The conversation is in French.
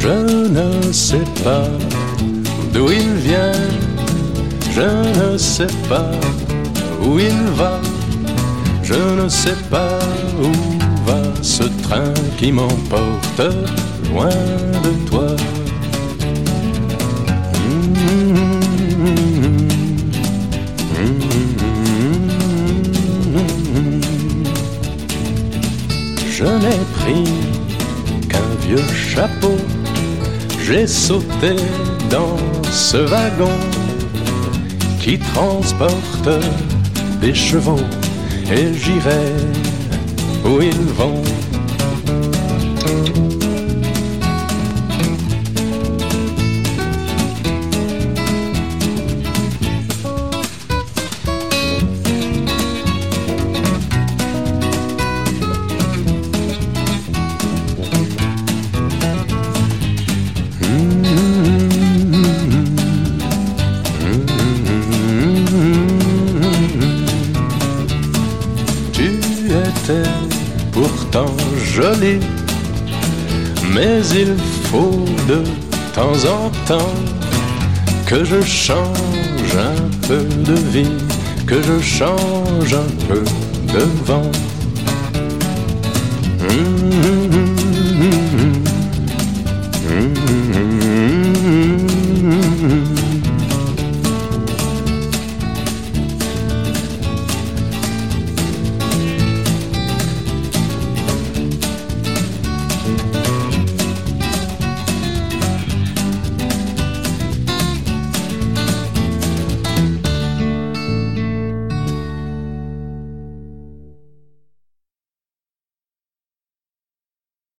Je ne sais pas d'où il vient, je ne sais pas où il va, je ne sais pas où va ce train qui m'emporte loin de toi. Je n'ai pris qu'un vieux chapeau, j'ai sauté dans ce wagon qui transporte des chevaux et j'irai où ils vont. Pourtant jolie, mais il faut de temps en temps que je change un peu de vie, que je change un peu de vent.